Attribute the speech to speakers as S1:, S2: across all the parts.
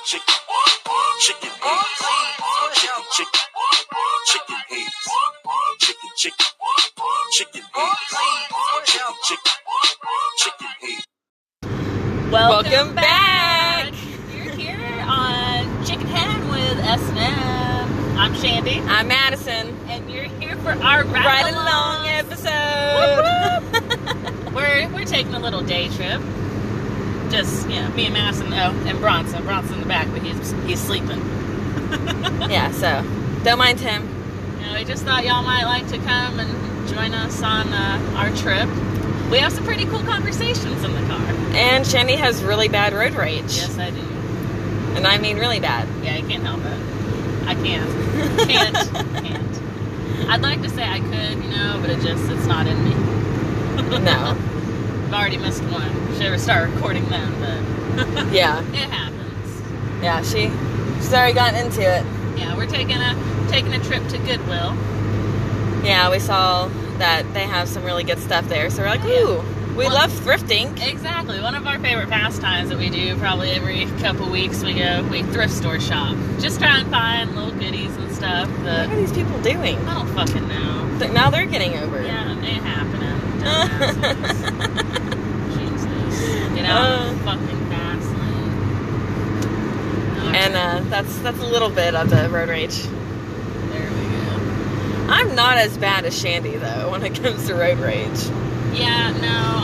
S1: chicken, chicken heads, chicken, chicken, chicken heads, chicken, chicken, chicken heads, chicken, chicken, chicken heads.
S2: Welcome back.
S3: You're here on Chicken Head with S&M. I'm Shandy.
S2: I'm Madison.
S3: And you're here for our
S2: Ride along episode.
S3: We're taking a little day trip. Just, you know, me and Madison, and Bronson. Bronson's in the back, but he's sleeping.
S2: Yeah, so don't mind him.
S3: You know, we just thought y'all might like to come and join us on our trip. We have some pretty cool conversations in the car.
S2: And Shandy has really bad road rage.
S3: Yes, I do.
S2: And I mean really bad.
S3: Yeah, I can't help it. I can't. Can't. I'd like to say I could, you know, but it's not in me.
S2: No.
S3: I've already missed one. Should ever start recording them, but
S2: Yeah.
S3: it happens.
S2: Yeah, she's already gotten into it.
S3: Yeah, we're taking a trip to Goodwill.
S2: Yeah, we saw that they have some really good stuff there, so we're like, ooh, we love thrifting.
S3: Exactly. One of our favorite pastimes that we do probably every couple weeks, we thrift store shop. Just try and find little goodies and stuff.
S2: What are these people doing?
S3: I don't fucking know.
S2: Now they're getting over it.
S3: Yeah, it ain't happening. Jesus. Get out of the fucking fast lane.
S2: And that's a little bit of the road rage.
S3: There we go.
S2: I'm not as bad as Shandy, though, when it comes to road rage.
S3: Yeah, no,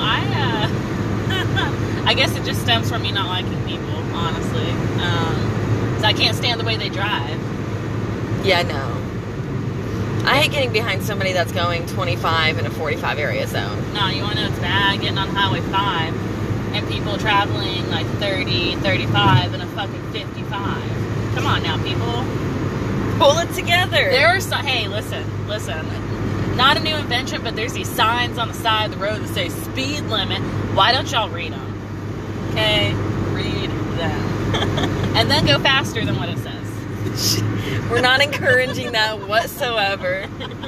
S3: I guess it just stems from me not liking people, honestly. 'Cause I can't stand the way they drive.
S2: Yeah, no. I hate getting behind somebody that's going 25 in a 45 area zone.
S3: No, you want to know it's bad? Getting on Highway 5 and people traveling like 30, 35 in a fucking 55. Come on now, people.
S2: Pull it together.
S3: There are some, hey, listen. Not a new invention, but there's these signs on the side of the road that say speed limit. Why don't y'all read them? Okay? Read them. And then go faster than what it says.
S2: We're not encouraging that whatsoever.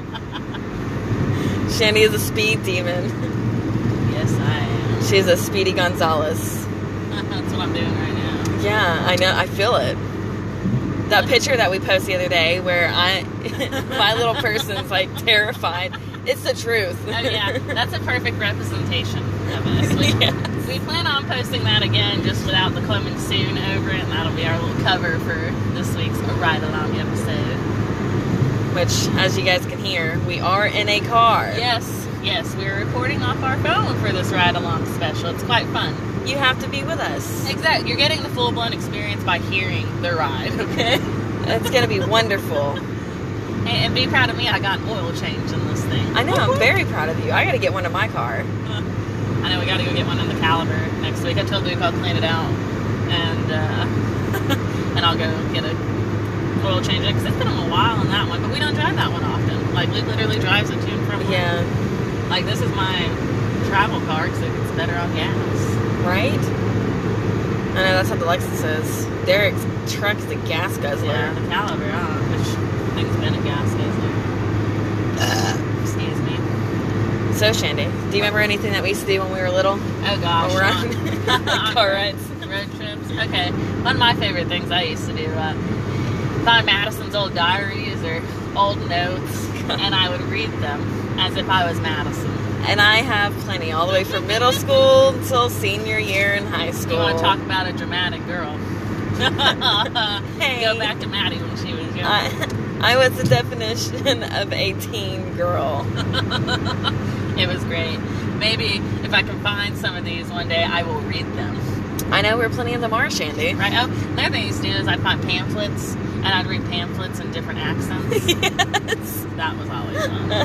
S2: Shandy is a speed demon.
S3: Yes, I am.
S2: She's a Speedy Gonzalez.
S3: That's what I'm doing right now.
S2: Yeah, I know. I feel it. That picture that we posted the other day where my little person's like terrified. It's the truth.
S3: Oh yeah, that's a perfect representation of us. We plan on posting that again just without the coming soon over it, and that'll be our little cover for this week's Ride Along episode.
S2: Which, as you guys can hear, we are in a car.
S3: Yes, we're recording off our phone for this Ride Along special. It's quite fun.
S2: You have to be with us.
S3: Exactly. You're getting the full-blown experience by hearing the ride, okay?
S2: It's going to be wonderful.
S3: And be proud of me, I got an oil change in this thing.
S2: I know, I'm very proud of you. I got to get one in my car.
S3: I know, we got to go get one in the Caliber next week. I told Luke I'll clean it out, and and I'll go get a oil change, because it's been a while in that one, but we don't drive that one often. Like, Luke literally drives it to and from work.
S2: Yeah.
S3: Like, this is my travel car, because it's better on gas.
S2: Right? I know, that's what the Lexus is. Derek's truck's a gas guzzler.
S3: Yeah, the Caliber, which thing's been a gas guzzler. Excuse me.
S2: So, Shandy, do you remember anything that we used to do when we were little?
S3: Oh, gosh.
S2: When we're on car rides.
S3: Road trips. Okay. One of my favorite things I used to do, find Madison's old diaries or old notes, and I would read them as if I was Madison.
S2: And I have plenty, all the way from middle school until senior year in high school.
S3: You want to talk about a dramatic girl?
S2: Hey.
S3: Go back to Maddie when she was young.
S2: I was the definition of a teen girl.
S3: It was great. Maybe if I can find some of these one day, I will read them.
S2: I know where plenty of them are, Shandy.
S3: Right? Oh, another thing I used to do is I'd find pamphlets, and I'd read pamphlets in different accents.
S2: Yes.
S3: That was always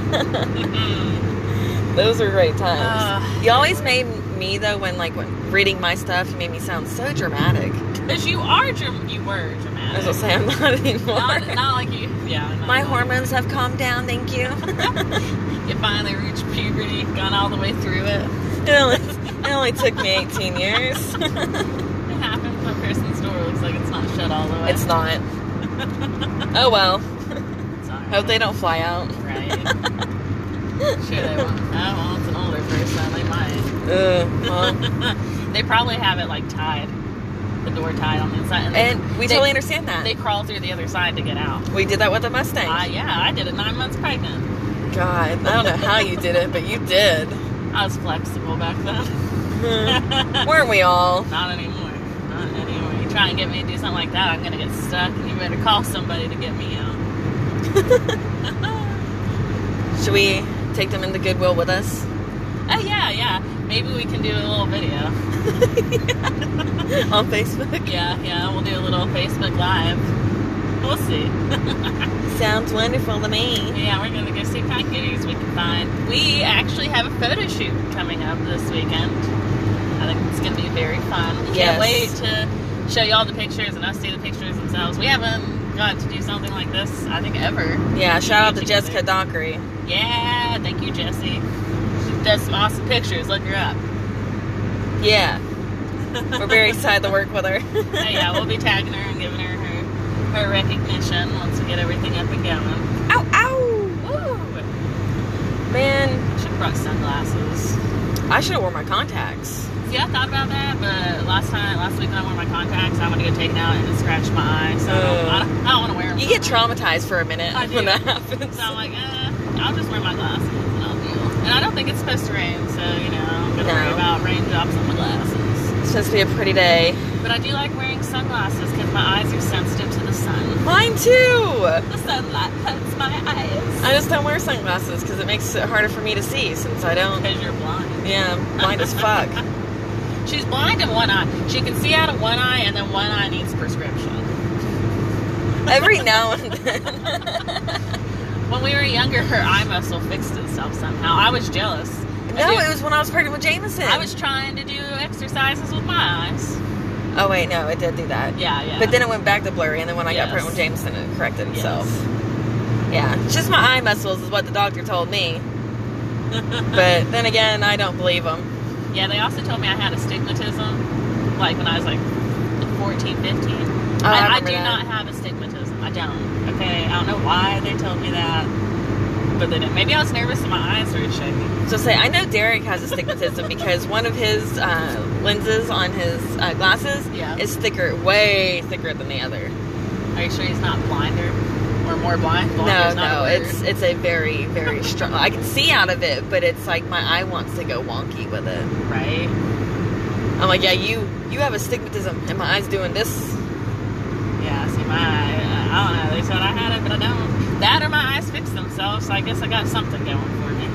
S3: fun.
S2: Those were great times. You always made me, though, when reading my stuff, you made me sound so dramatic.
S3: Because you were dramatic.
S2: I was going to say, I'm not anymore.
S3: Not like you. Yeah.
S2: My hormones have calmed down, thank you.
S3: You finally reached puberty, gone all the way through it.
S2: It only took me 18 years.
S3: It happens when Kristen's door looks like it's not shut all the way.
S2: It's not. Oh well.
S3: Sorry.
S2: Hope they don't fly out.
S3: Right. Sure they won't. Oh, well, it's an older person. They might.
S2: Well.
S3: They probably have it, tied. the door tied on the inside.
S2: And we totally understand that.
S3: They crawl through the other side to get out.
S2: We did that with the Mustang.
S3: Yeah, I did it 9 months pregnant.
S2: God, I don't know how you did it, but you did.
S3: I was flexible back then.
S2: Weren't we all?
S3: Not anymore. Not anymore. You try and get me to do something like that, I'm going to get stuck, and you better call somebody to get me out.
S2: Should we take them into Goodwill with us?
S3: Oh, yeah. Maybe we can do a little video.
S2: On Facebook?
S3: Yeah. We'll do a little Facebook Live. We'll see.
S2: Sounds wonderful to me.
S3: Yeah, we're going to go see what kind of goodies we can find. We actually have a photo shoot coming up this weekend. I think it's going to be very fun. We can't wait to show you all the pictures and us see the pictures themselves. We haven't got to do something like this, I think, ever.
S2: Yeah, shout out to Jessica Dockery.
S3: Yeah, thank you, Jessie. She does some awesome pictures. Look her up.
S2: Yeah. We're very excited to work with her.
S3: Yeah, we'll be tagging her and giving her recognition once we get everything up and going.
S2: Ow, ow!
S3: Woo!
S2: Man,
S3: I should have brought sunglasses.
S2: I should have worn my contacts.
S3: See, I thought about that, but last week when I wore my contacts, I went to go take them out and it scratched my eye, so I don't want to wear them.
S2: You get traumatized for a minute when that happens.
S3: So I'm like, I'll just wear my glasses and I'll deal. And I don't think it's supposed to rain, so, I'm going to worry about raindrops on my glasses.
S2: It's supposed to be a pretty day.
S3: But I do like wearing sunglasses because my eyes are sensitive to the sun.
S2: Mine too!
S3: The sunlight hurts my eyes.
S2: I just don't wear sunglasses because it makes it harder for me to see since I don't.
S3: Because you're blind.
S2: Yeah, I'm blind as fuck.
S3: She's blind in one eye. She can see out of one eye, and then one eye needs prescription.
S2: Every now and then.
S3: When we were younger, her eye muscle fixed itself somehow. I was jealous.
S2: No, it was when I was pregnant with Jameson.
S3: I was trying to do exercises with my eyes.
S2: Oh, wait, no, it did do that.
S3: Yeah.
S2: But then it went back to blurry, and then when I got pregnant with Jameson, it corrected itself.
S3: Yes.
S2: Yeah, it's just my eye muscles is what the doctor told me. But then again, I don't believe him.
S3: Yeah, they also told me I had astigmatism, like when I was like 14, 15.
S2: Oh,
S3: I do not have astigmatism. I don't. Okay, I don't know why they told me that, but they didn't. Maybe I was nervous and my eyes started shaking.
S2: So I know Derek has astigmatism because one of his lenses on his glasses is way thicker than the other.
S3: Are you sure he's not blinder? Or more blind?
S2: No, it's a very, very strong. I can see out of it, but it's like my eye wants to go wonky with it.
S3: Right.
S2: I'm like, yeah, you have astigmatism, and my eye's doing this.
S3: Yeah, see, my eye, I don't know. They said I had it, but I don't. That or my eyes fixed themselves, so I guess I got something going for me.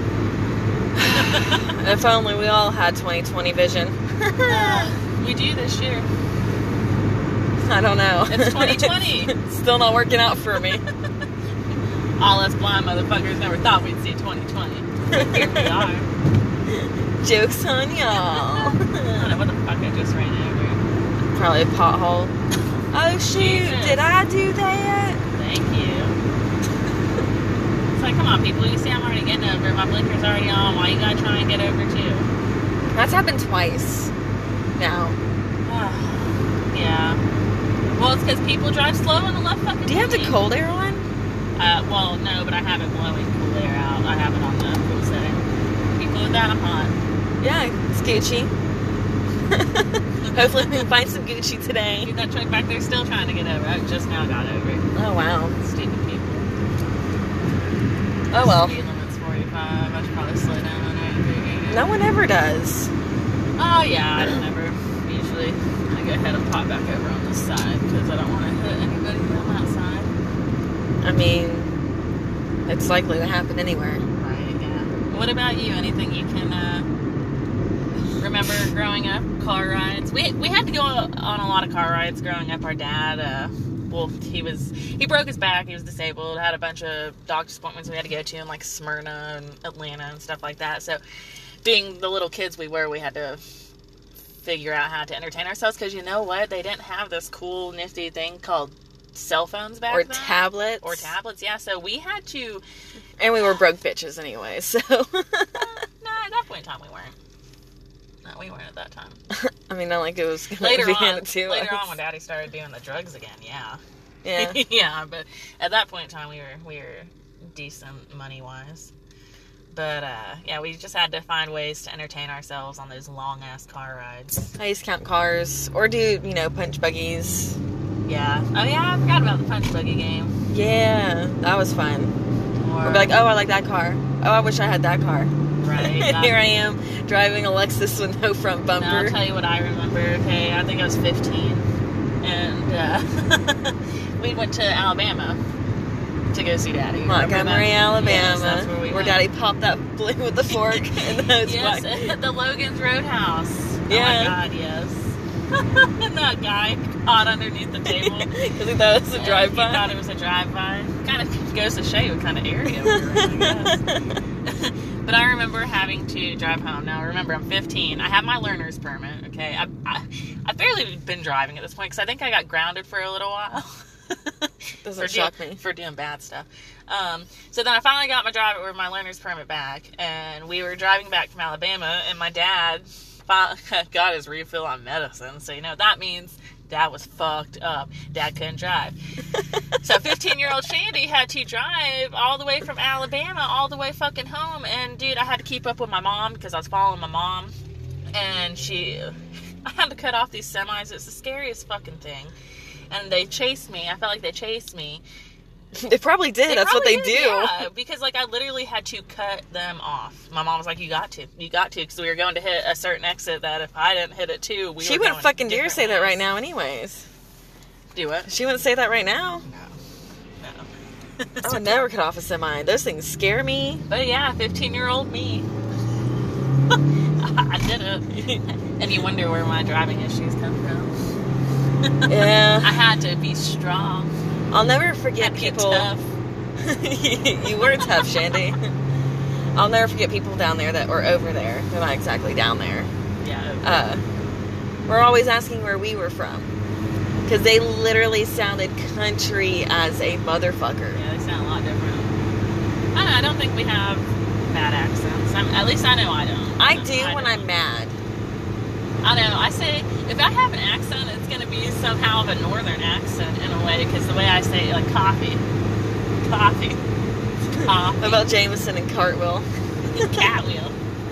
S2: If only we all had 20/20 vision.
S3: We do this year.
S2: I don't know.
S3: It's 2020.
S2: Still not working out for me.
S3: All us blind motherfuckers never thought we'd see 2020. Here we are.
S2: Joke's on y'all.
S3: I don't know what the fuck I just ran over.
S2: Probably a pothole. Oh shoot,
S3: Jesus.
S2: did I do that?
S3: Thank you. It's like, come on people, you see I'm already getting over. My blinker's already on. Why you gotta try and get over too?
S2: That's happened twice now.
S3: Yeah. Well, it's because people drive slow in the left fucking
S2: Do you have the
S3: lane.
S2: cold air on?
S3: Well, no, but I have it blowing cool air out. I have it on the cool setting. People with that, I'm hot.
S2: Yeah, it's Gucci. Hopefully we can find some Gucci today.
S3: See that truck back there still trying to get over. I just now got over it.
S2: Oh wow.
S3: Stupid people.
S2: Oh well.
S3: Speed limit's 45. I should probably slow down on it.
S2: No one ever does.
S3: Oh yeah, I don't ever. Usually I go ahead and pop back over on this side because I don't want to hit anybody on that side.
S2: I mean, it's likely to happen anywhere.
S3: Right, yeah. What about you? Anything you can remember growing up? Car rides? We had to go on a lot of car rides growing up. Our dad, he broke his back. He was disabled. Had a bunch of doctor's appointments we had to go to in like Smyrna and Atlanta and stuff like that. So, being the little kids we were, we had to figure out how to entertain ourselves because you know what? They didn't have this cool, nifty thing called cell phones back then.
S2: Or tablets,
S3: yeah. So we had to...
S2: And we were broke bitches anyway, so...
S3: no, at that point in time we weren't. No, we weren't at that time.
S2: I mean, not like it was going
S3: Later
S2: to be
S3: on,
S2: handed to us.
S3: when Daddy started doing the drugs again, yeah.
S2: Yeah.
S3: Yeah, but at that point in time we were decent money-wise. But, yeah, we just had to find ways to entertain ourselves on those long-ass car rides.
S2: I used to count cars or do, punch buggies.
S3: Yeah. Oh, yeah, I forgot about the punch buggy game.
S2: Yeah, that was fun.
S3: Or,
S2: Or be like, oh, I like that car. Oh, I wish I had that car.
S3: right.
S2: And here I am driving a Lexus with no front bumper.
S3: Now, I'll tell you what I remember. Okay, I think I was 15. And we went to Alabama to go see Daddy.
S2: Montgomery, Alabama,
S3: Yes, that's where we went.
S2: Daddy popped that blue with the fork and the nose
S3: Yes,
S2: black.
S3: at the Logan's Roadhouse.
S2: Yeah.
S3: Oh my God, yes. And that guy caught underneath the table.
S2: Because he thought it was a
S3: He
S2: drive-by.
S3: thought it was a drive-by. Kind of goes to show you what kind of area we were in, I guess. But I remember having to drive home. Now, remember, I'm 15. I have my learner's permit, okay? I've barely been driving at this point because I think I got grounded for a little while.
S2: Doesn't shock me.
S3: For doing bad stuff. So then I finally got my learner's permit back, and we were driving back from Alabama, and my dad got his refill on medicine. So, that means Dad was fucked up. Dad couldn't drive. So 15-year-old Shandy had to drive all the way from Alabama all the way fucking home. And, dude, I had to keep up with my mom because I was following my mom. And I had to cut off these semis. It's the scariest fucking thing. And they chased me. I felt like they chased me.
S2: They probably did. That's what they do.
S3: Yeah, because, I literally had to cut them off. My mom was like, you got to, because we were going to hit a certain exit that if I didn't hit it too, we
S2: She
S3: were
S2: wouldn't
S3: going
S2: fucking dare
S3: different
S2: say that
S3: ways.
S2: right now anyways.
S3: Do what?
S2: She wouldn't say that right now.
S3: No.
S2: I would never cut off a semi. Those things scare me.
S3: But yeah, 15-year-old me. I did it. And you wonder where my driving issues come from.
S2: Yeah.
S3: I had to be strong.
S2: I'll never forget
S3: Had to get
S2: people.
S3: tough.
S2: You were tough, Shandy. I'll never forget people down there that were over there. They're not exactly down there.
S3: Yeah.
S2: We're always asking where we were from. Because they literally sounded country as a motherfucker.
S3: Yeah, they sound a lot different. I don't know, I don't think we have bad accents. At least I know I don't.
S2: I do when I'm mad.
S3: I know. I say, if I have an accent, it's going to be somehow of a northern accent in a way, because the way I say it, like coffee. Coffee. Coffee.
S2: What about Jameson and Cartwheel?
S3: Catwheel.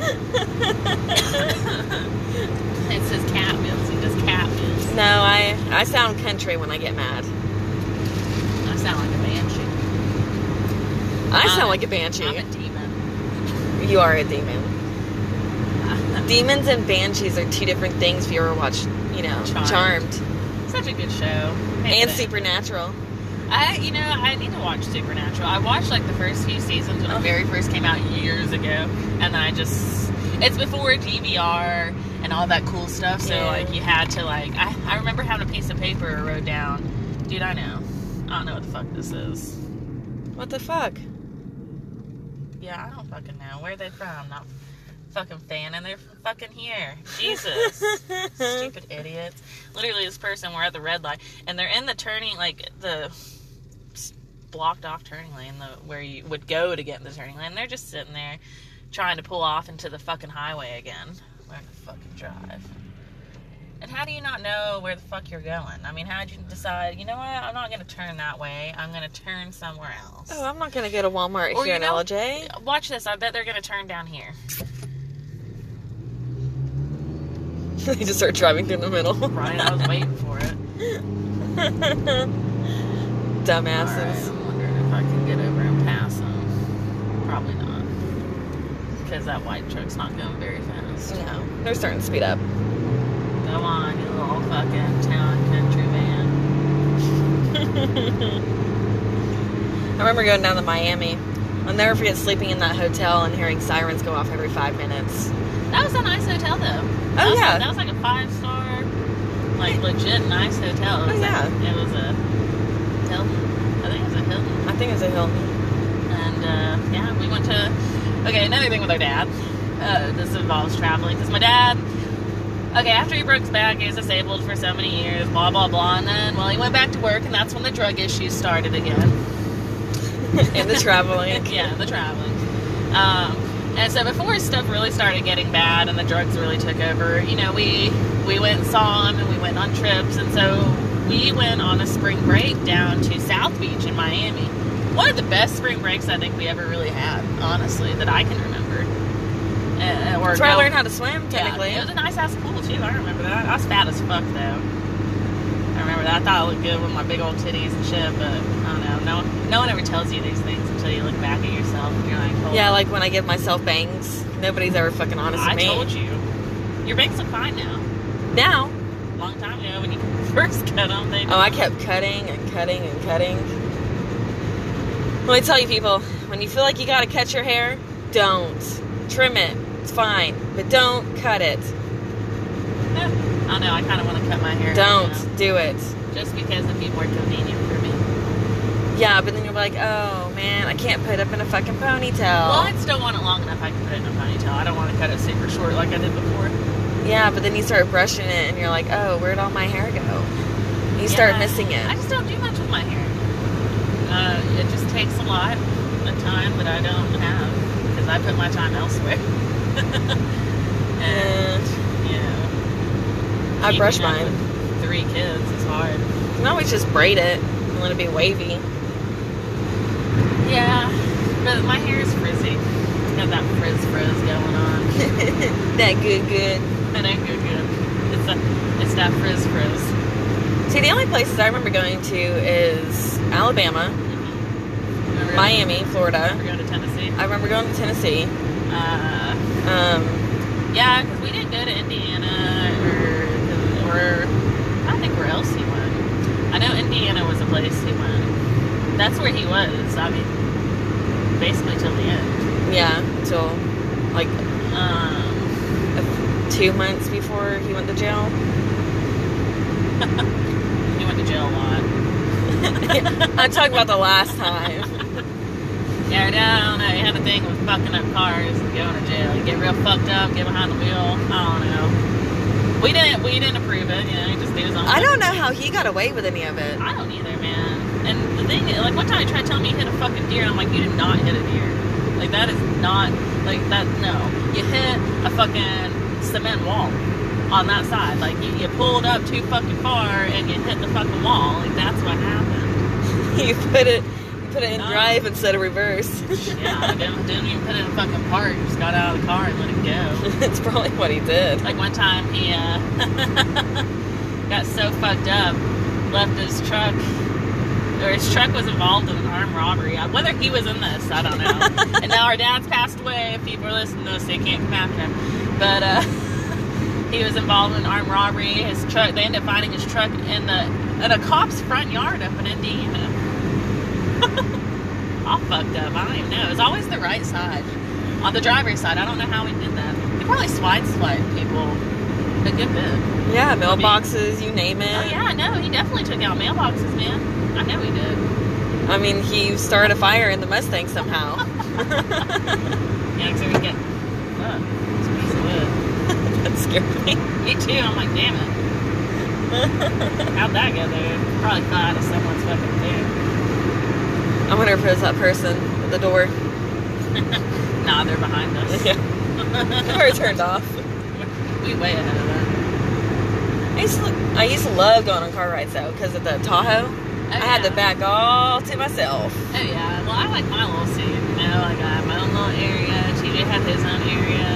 S3: It says cat wheels. He does cat wheels.
S2: No, I sound country when I get mad.
S3: I sound like a banshee.
S2: I sound like a banshee.
S3: I'm a demon.
S2: You are a demon. Demons and banshees are two different things if you ever watched, Charmed.
S3: Such a good show.
S2: And Supernatural.
S3: I need to watch Supernatural. I watched the first few seasons when it very first came out years ago, and it's before DVR and all that cool stuff. So you had to I remember having a piece of paper I wrote down. Dude, I don't know what the fuck this is.
S2: What the fuck?
S3: Yeah, I don't fucking know. Where are they from? Not fucking fan, and they're fucking here. Jesus. Stupid idiots. Literally, this person, we're at the red light, and they're in the turning, the blocked off turning lane, where you would go to get in the turning lane, and they're just sitting there trying to pull off into the fucking highway again. Where the fucking drive. And how do you not know where the fuck you're going? I mean, how'd you decide, you know what, I'm not going to turn that way, I'm going to turn somewhere else?
S2: Oh, I'm not going to go to Walmart
S3: Or,
S2: here in LJ.
S3: Watch this, I bet they're going to turn down here.
S2: They just start driving through the middle.
S3: Right, I was waiting for it.
S2: Dumbasses.
S3: Alright, I'm wondering if I can get over and pass them. Probably not. Because that white truck's not going very fast.
S2: No, they're starting to speed up.
S3: Go on, you little fucking town country van.
S2: I remember going down to Miami. I'll never forget sleeping in that hotel and hearing sirens go off every 5 minutes.
S3: That was a nice hotel, though.
S2: Oh, yeah.
S3: That was like a 5-star, legit nice hotel. It was it was a Hilton. I think it was a Hilton.
S2: I think it was a Hilton.
S3: And, we went to... Okay, another thing with our dad. This involves traveling. Because my dad... Okay, after he broke his back, he was disabled for so many years, blah, blah, blah. And then, he went back to work, and that's when the drug issues started again.
S2: And the traveling.
S3: Yeah, the traveling. And so before his stuff really started getting bad and the drugs really took over, we went and saw him and we went on trips. And so we went on a spring break down to South Beach in Miami. One of the best spring breaks I think we ever really had, honestly, that I can remember.
S2: That's where I learned how to swim, technically.
S3: Yeah, it was a nice ass pool too. I remember that. I was fat as fuck though. I remember that. I thought I looked good with my big old titties and shit, but I don't know. No one ever tells you these things until you look back at yourself and you're like, hold
S2: Yeah,
S3: on.
S2: like when I give myself bangs, nobody's ever fucking honest with me.
S3: I told you. Your bangs look fine now.
S2: Now.
S3: Long time ago when you first cut them, they
S2: Oh, I kept cutting and cutting and cutting. Let me tell you, people, when you feel like you gotta cut your hair, don't. Trim it. It's fine. But don't cut it.
S3: I know, I kind of want to cut my hair.
S2: Don't do it.
S3: Just because it'd be more convenient for me.
S2: Yeah, but then you'll be like, oh, man, I can't put it up in a fucking ponytail.
S3: Well, I'd still want it long enough I can put it in a ponytail. I don't want to cut it super short like I did before.
S2: Yeah, but then you start brushing it and you're like, oh, where'd all my hair go? You start missing it.
S3: I just don't do much with my hair. It just takes a lot of time that I don't have because I put my time elsewhere. And, you know,
S2: I brush
S3: keeping up
S2: mine.
S3: with 3 kids is hard.
S2: You can always just braid it and let it be wavy.
S3: Yeah, but my hair is frizzy. It's got that frizz going on.
S2: That good.
S3: That ain't good. It's that frizz.
S2: See, the only places I remember going to is Alabama,
S3: Remember
S2: Miami, Florida.
S3: We're going to Tennessee.
S2: I remember going to Tennessee.
S3: Yeah, because we didn't go to Indiana or I don't think where else he went. I know Indiana was a place he went. That's where he was. I mean, basically till the end.
S2: Yeah, until like 2 months before he went to jail.
S3: He went to jail a lot.
S2: I'm talking about the last time.
S3: Yeah, I don't know. He had a thing with fucking up cars and going to jail. You get real fucked up, get behind the wheel. I don't know. We didn't approve it. You know, he just did his own
S2: I don't know
S3: thing.
S2: how he got away with any of it.
S3: I don't either, man. And the thing is, like, one time he tried to tell me he hit a fucking deer, and I'm like, you did not hit a deer. Like, that is not, like, that, no. You hit a fucking cement wall on that side. Like, you pulled up too fucking far, and you hit the fucking wall. Like, that's what happened.
S2: You put it in drive instead of reverse.
S3: Yeah, I didn't even put it in fucking park. Just got out of the car and let it go.
S2: That's probably what he did.
S3: Like one time he got so fucked up, left his truck, or his truck was involved in an armed robbery. Whether he was in this, I don't know. And now our dad's passed away. If people are listening to this, they can't come after him. But he was involved in an armed robbery. His truck, they ended up finding his truck in a cop's front yard up in Indiana. All fucked up. I don't even know. It's always the right side. On the driver's side, I don't know how he did that. He probably swiped people a good bit.
S2: Yeah, mailboxes, you name it.
S3: Oh yeah, no, he definitely took out mailboxes, man. I know he did.
S2: I mean, he started a fire in the Mustang somehow.
S3: Yeah, because we get it's a piece of wood.
S2: That scared me.
S3: Me too. I'm like, damn it. How'd that go there? Probably fell out of someone's fucking food.
S2: I wonder if it was that person at the door.
S3: Nah, they're behind us.
S2: Yeah. Or it turned off.
S3: We way ahead of them.
S2: I used to love going on car rides though, because of the Tahoe. I had to back all to myself.
S3: Oh yeah, well I like my little seat, you know, like I have my own little area, TJ had his own area.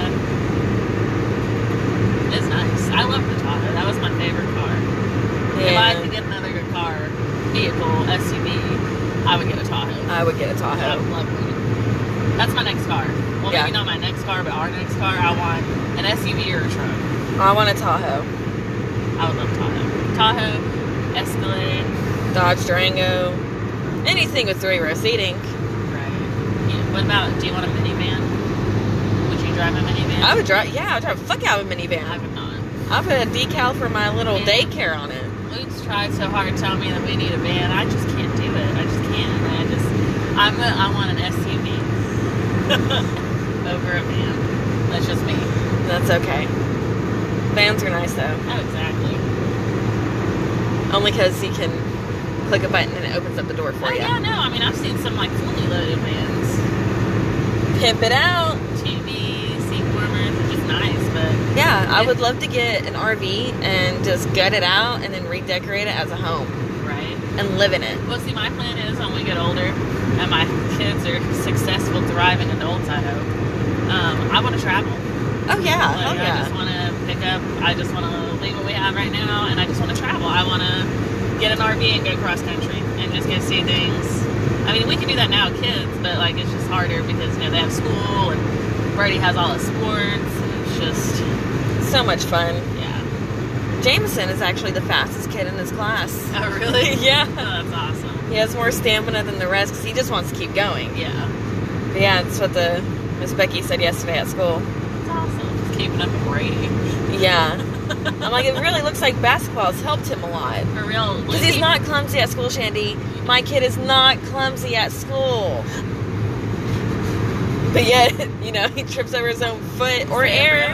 S3: It's nice. I love the Tahoe, that was my favorite car. If I had to get another vehicle, SUV, I would get a Tahoe.
S2: I would get a
S3: I
S2: Tahoe.
S3: would love one. That's my next car. Well,
S2: Yeah.
S3: maybe not my next car, but our next car, I want an SUV or a truck.
S2: I want a Tahoe.
S3: I would love a Tahoe. Tahoe, Escalade.
S2: Dodge Durango. Anything with 3-row seating.
S3: Right. Yeah. What about, do you want a minivan? Would you drive a minivan?
S2: I would drive, yeah, I would drive the fuck out of a
S3: I
S2: minivan.
S3: would not.
S2: I put a decal for my little
S3: Yeah.
S2: daycare on it.
S3: Luke's tried so hard to tell me that we need a van. I just can't do it. I just can't. I want an SUV over a van. That's just me.
S2: That's okay. Vans are nice though.
S3: Oh, exactly.
S2: Only because you can click a button and it opens up the door for
S3: Oh,
S2: you.
S3: yeah, no. I mean, I've seen some, like, fully loaded vans.
S2: Pimp it out.
S3: TV, seat warmers, which is nice, but...
S2: Yeah, I would love to get an RV and just gut it out and then redecorate it as a home.
S3: Right.
S2: and live in it.
S3: Well, see, my plan is when we get older and my kids are successful, thriving adults, I hope, I want to travel.
S2: Oh yeah,
S3: Like,
S2: hell
S3: I
S2: yeah.
S3: just want to pick up, I just want to leave what we have right now, and I just want to travel. I want to get an RV and go cross country and just go see things. I mean, we can do that now, kids, but like it's just harder because, you know, they have school and Brady has all his sports, and it's just,
S2: So much fun.
S3: yeah.
S2: Jameson is actually the fastest kid in his class.
S3: Oh, really?
S2: Yeah.
S3: Oh, that's awesome.
S2: He has more stamina than the rest because he just wants to keep going.
S3: Yeah.
S2: But yeah, that's what the Miss Becky said yesterday at school.
S3: That's awesome. Just keeping up with Brady.
S2: Yeah. I'm like, it really looks like basketball's helped him a lot.
S3: For real.
S2: Because he's not clumsy at school, Shandy. My kid is not clumsy at school. But yet, you know, he trips over his own foot or air.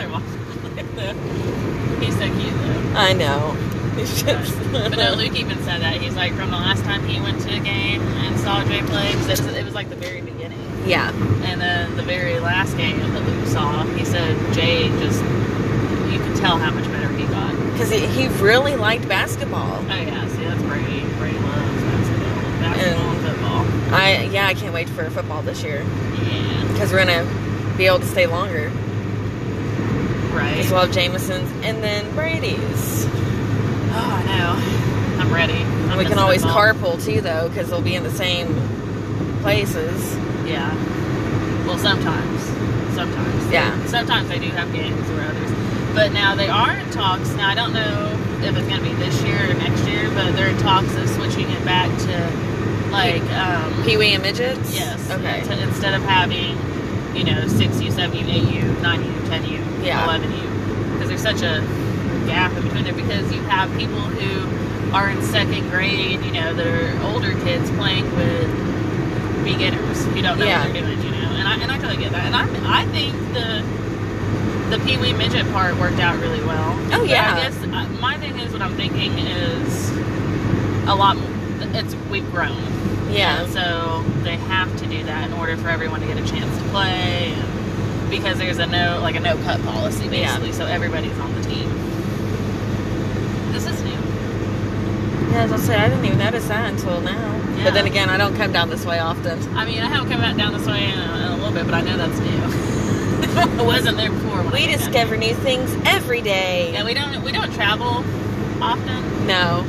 S3: He's so cute, though.
S2: I know. He's just...
S3: But no, Luke even said that. He's like, from the last time he went to a game and saw Jay play, 'cause it was like the very beginning.
S2: Yeah.
S3: And then the very last game that Luke saw, he said Jay just, you could tell how much better he got.
S2: Because he really liked basketball.
S3: Oh, yeah. See, that's Brady. Brady loves basketball and football.
S2: I can't wait for football this year.
S3: Yeah.
S2: Because we're going to be able to stay longer.
S3: Right.
S2: Because we'll have Jameson's and then Brady's.
S3: Oh, I know. I'm ready.
S2: And we can always carpool too, though, because they'll be in the same places.
S3: Yeah. Well, sometimes.
S2: Yeah.
S3: Sometimes they do have games or others. But now they are in talks. Now, I don't know if it's going to be this year or next year, but they're in talks of switching it back to, like...
S2: Pee-wee and midgets?
S3: Yes.
S2: Okay.
S3: Instead of having, you know, 6U, 7U, 8U, 9U, 10U,
S2: Yeah.
S3: 11U. Because there's such a gap in between there. Because you have people who are in second grade, you know, that are older kids playing with beginners who don't know what they're doing, you know. And I totally get that. And I think the Pee-wee midget part worked out really well.
S2: Oh, yeah.
S3: But I guess my thing is, what I'm thinking is a lot more. We've grown.
S2: Yeah.
S3: And so they have to do that in order for everyone to get a chance to play. And because there's a no cut policy, basically. So everybody's on the team. This is new.
S2: Yeah, as I say, I didn't even notice that until now.
S3: Yeah.
S2: But then again, I don't come down this way often.
S3: I mean, I haven't come down this way in a little bit, but I know that's new. I wasn't there before. When
S2: We
S3: I came
S2: discover
S3: down
S2: new things every day.
S3: here. Yeah, we don't travel often.
S2: No.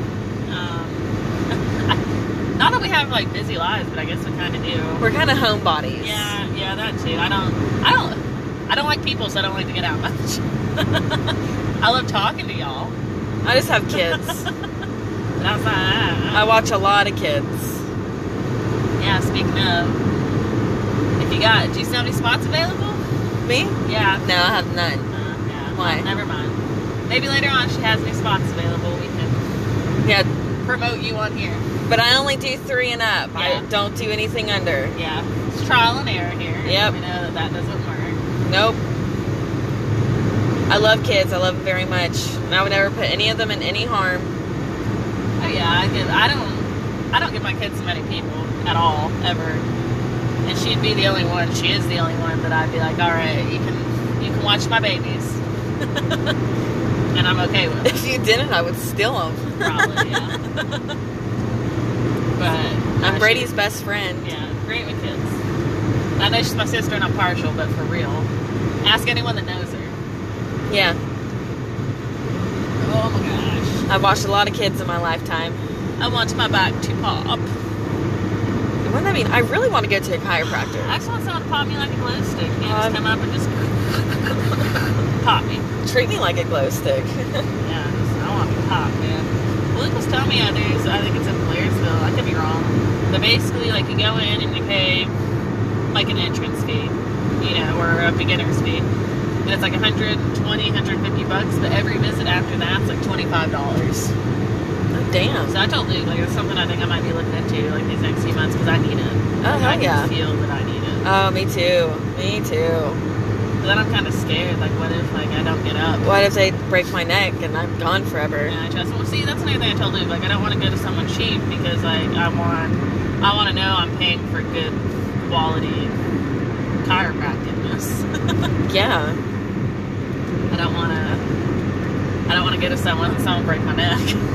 S3: Not that we have like busy lives, but I guess we kind of do.
S2: We're kind of homebodies.
S3: Yeah, that too. I don't like people, so I don't like to get out much. I love talking to y'all.
S2: I just have kids.
S3: But outside that,
S2: I watch a lot of kids.
S3: yeah, speaking of, do you still have any spots available?
S2: Me?
S3: Yeah.
S2: No, I have none.
S3: Yeah.
S2: Why?
S3: Never mind. Maybe later on she has any spots available. We can
S2: Yeah,
S3: promote you on here.
S2: but I only do 3 and up.
S3: Yeah.
S2: I don't do anything under.
S3: Yeah. It's trial and error here.
S2: Yep.
S3: We know that doesn't work.
S2: Nope. I love kids. I love them very much. And I would never put any of them in any harm.
S3: Oh yeah, I don't give my kids to many people at all, ever. And she'd be the only one. She is the only one that I'd be like, all right, you can watch my babies, and I'm okay with it.
S2: If you didn't, I would steal them.
S3: Probably, yeah. But
S2: I'm Brady's best friend.
S3: Yeah, great with kids. I know she's my sister, and I'm partial, but for real, ask anyone that knows her.
S2: Yeah.
S3: Oh my gosh,
S2: I've watched a lot of kids in my lifetime.
S3: I want my back to pop.
S2: What does that mean? I really want to go to a chiropractor.
S3: I just want someone to pop me like a glow stick. You know, just come up and just pop me.
S2: Treat me like a glow stick.
S3: Yeah, I want to be popped, man. Luke was telling me I think it's in Blairsville. I could be wrong. But basically, like, you go in and you pay, like, an entrance fee, you know, or a beginner's fee. And it's like $120, $150, but every visit after that's like $25.
S2: Damn.
S3: So I told Luke, like, it's something I think I might be looking into, like, these next few months, because I need it.
S2: Oh, hell
S3: I
S2: yeah.
S3: can feel that I need it.
S2: Oh, me too. Me too.
S3: But then I'm kind of scared, like, what if, like, I don't get up?
S2: What if they break my neck and I'm gone forever?
S3: Yeah, I trust. Well, see, that's another thing I told Luke. Like, I don't want to go to someone cheap because, like, I want to know I'm paying for good quality chiropracticness.
S2: Yeah.
S3: I don't want to go to someone and someone break my neck.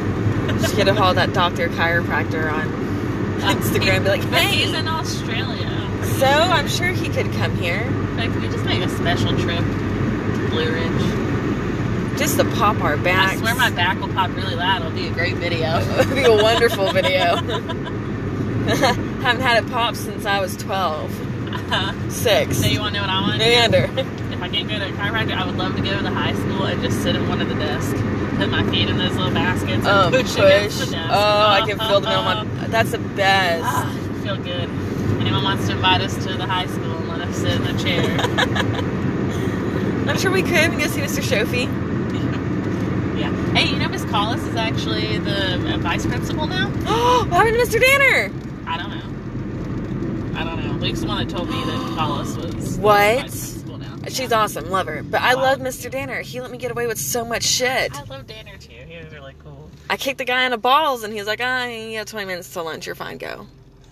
S2: Just get a hold of that Dr. Chiropractor on Instagram and be like,
S3: But he's
S2: hey.
S3: in Australia.
S2: So I'm sure he could come here.
S3: Like, can we just make a special trip to Blue Ridge?
S2: Just to pop our backs.
S3: I swear my back will pop really loud. It'll be a great video.
S2: It'd be a wonderful video. Haven't had it pop since I was 12. 6.
S3: So you want to know what I want?
S2: Meander.
S3: If I can't go to a chiropractor, I would love to go to the high school and just sit at one of the desks, put my feet in those little baskets, and push against the desk.
S2: Oh, I can feel the middle of my... That's the best.
S3: Feel good. Anyone wants to invite us to the high school and let us sit in a chair?
S2: I'm sure we could. We can go see Mr. Shofi.
S3: Yeah. Hey, you know Miss Collis is actually the vice principal now?
S2: Oh, what happened to Mr. Danner?
S3: I don't know. Luke's the one that told me that Collis was
S2: What?
S3: vice principal now.
S2: She's awesome. Love her. But I love Mr. Danner. He let me get away with so much shit.
S3: I love Danner too. He was really cool.
S2: I kicked the guy in the balls and he was like, you have 20 minutes till lunch. You're fine. Go.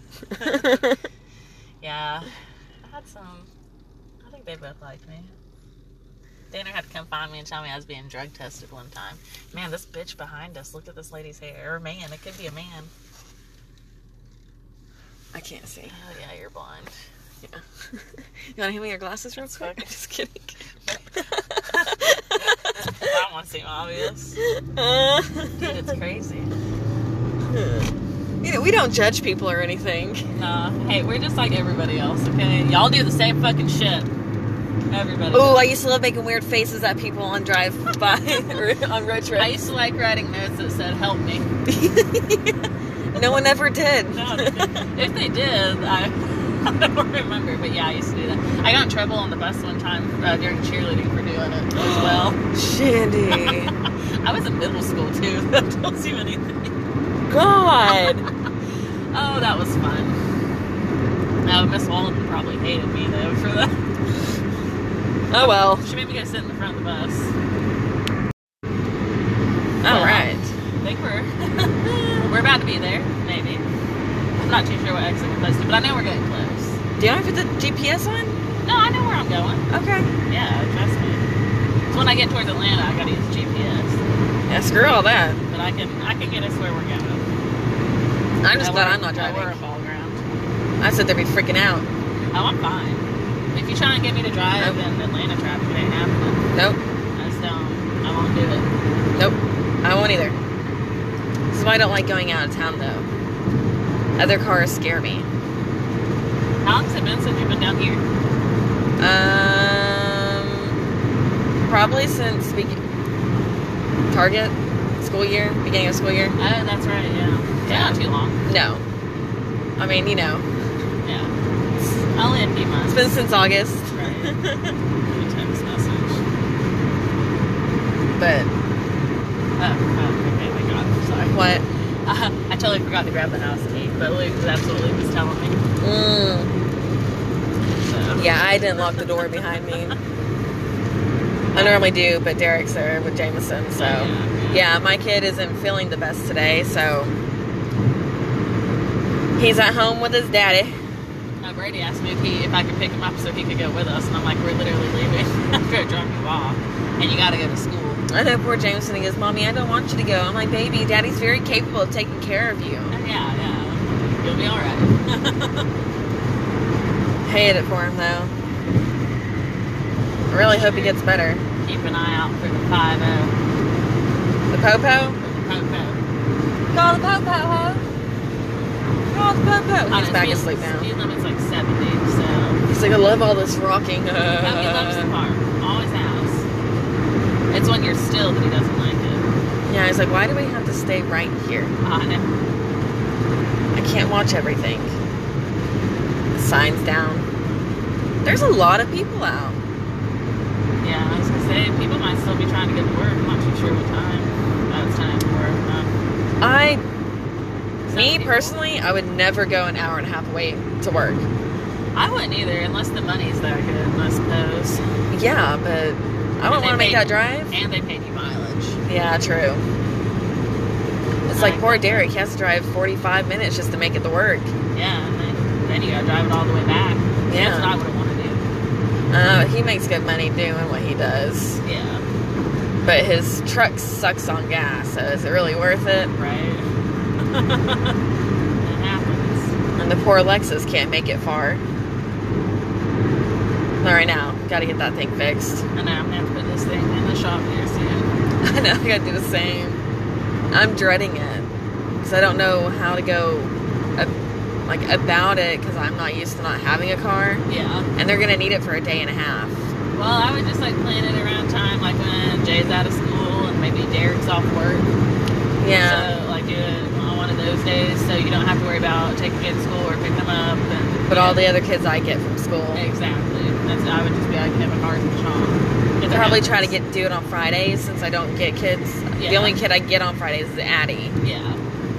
S3: Yeah. I had some... I think they both liked me. Danner had to come find me and tell me I was being drug tested one time. Man, this bitch behind us. Look at this lady's hair. Or man. It could be a man.
S2: I can't see.
S3: Oh, yeah, you're blind.
S2: Yeah. You want to hand me your glasses real quick? I'm just kidding.
S3: I don't want to seem obvious. Dude, it's crazy.
S2: You know, we don't judge people or anything.
S3: Nah. Hey, we're just like everybody else, okay? Y'all do the same fucking shit. Everybody.
S2: Oh, I used to love making weird faces at people on drive-by or on road trips.
S3: I used to like writing notes that said, help me.
S2: No one ever did.
S3: No, if they did, I don't remember. But yeah, I used to do that. I got in trouble on the bus one time during cheerleading for doing it as well.
S2: Shandy.
S3: I was in middle school too. If that tells you anything.
S2: God.
S3: Oh, that was fun. Now, Miss Walden probably hated me though for that.
S2: Oh well.
S3: She made me go sit in the front of the bus.
S2: All right.
S3: I think we're about to be there, maybe. I'm not too sure what exit we're close to, but I know we're getting close.
S2: Do you want to put the GPS on?
S3: No, I know where I'm going.
S2: Okay.
S3: Yeah, trust me. So when I get towards Atlanta, I gotta use GPS.
S2: Yeah, screw all that.
S3: But I can get us where we're going.
S2: I'm just glad I'm not
S3: We're
S2: driving.
S3: a ball ground.
S2: I said they'd be freaking out.
S3: Oh, I'm fine. If you try and get me to drive in Atlanta traffic, it ain't happening.
S2: Nope.
S3: I just don't. I won't do it.
S2: Nope. I won't either. This is why I don't like going out of town, though. Other cars scare me.
S3: How long has it been since you've been down here?
S2: Probably since Target school year, beginning of school year.
S3: Oh, that's right, yeah. Yeah, not too long.
S2: No. I mean, you know.
S3: Yeah. Only a few months.
S2: It's been since August.
S3: Right. Text message.
S2: But
S3: Okay, my God, I'm sorry.
S2: what?
S3: I totally forgot to grab the house key, but Luke, that's what Luke was telling me. So.
S2: Yeah, I didn't lock the door behind me. I normally do, but Derek's there with Jameson, so yeah, my kid isn't feeling the best today, so he's at home with his daddy.
S3: Brady asked me if I could pick him up so he could go with us, and I'm like, we're literally leaving after I drop you off, and you got to go to school.
S2: I know, poor Jameson. He goes, Mommy, I don't want you to go. I'm like, baby, Daddy's very capable of taking care of you.
S3: Yeah, you'll be all right.
S2: Hate it for him, though. I really hope he gets better.
S3: Keep an eye out for the 5-0.
S2: The Popo?
S3: The Popo.
S2: Call the Popo, ho. Call the Popo. He's back asleep now.
S3: Speed limit's like 70, so...
S2: He's like, I love all this rocking.
S3: No, he loves the car. Always has. It's when you're still that he doesn't like it.
S2: Yeah, he's like, why do we have to stay right here?
S3: I know.
S2: I can't watch everything. The sign's down. There's a lot of people out.
S3: Yeah, I was going to say, people might still be trying to get to work. I'm not too sure what time it's time for work.
S2: Me personally, I would never go an hour and a half away to work.
S3: I wouldn't either, unless the money's that good, I suppose.
S2: Yeah, but I wouldn't want to make that drive.
S3: And they paid you mileage.
S2: Yeah, true. It's like poor Derek. He has to drive 45 minutes just to make it to work.
S3: Yeah, and then you gotta drive it all the way back.
S2: Yeah.
S3: That's what I wouldn't want to do.
S2: He makes good money doing what he does.
S3: Yeah.
S2: But his truck sucks on gas, so is it really worth it?
S3: Right. It happens.
S2: And the poor Lexus can't make it far. Not right now. Gotta get that thing fixed.
S3: I know, I'm gonna have to put this thing in the shop here soon.
S2: I know, I gotta do the same. I'm dreading it. Because I don't know how to go about it, because I'm not used to not having a car.
S3: Yeah.
S2: And they're gonna need it for a day and a half.
S3: Well, I would just like plan it around time, like when Jay's out of school and maybe Derek's off work.
S2: Yeah.
S3: So, like, do it on one of those days so you don't have to worry about taking kids to school or picking them up. And
S2: But all the other kids I get from school.
S3: Exactly. I would just be like, have a car in Sean.
S2: Probably try to do it on Fridays, since I don't get kids.
S3: Yeah.
S2: The only kid I get on Fridays is Addie.
S3: Yeah.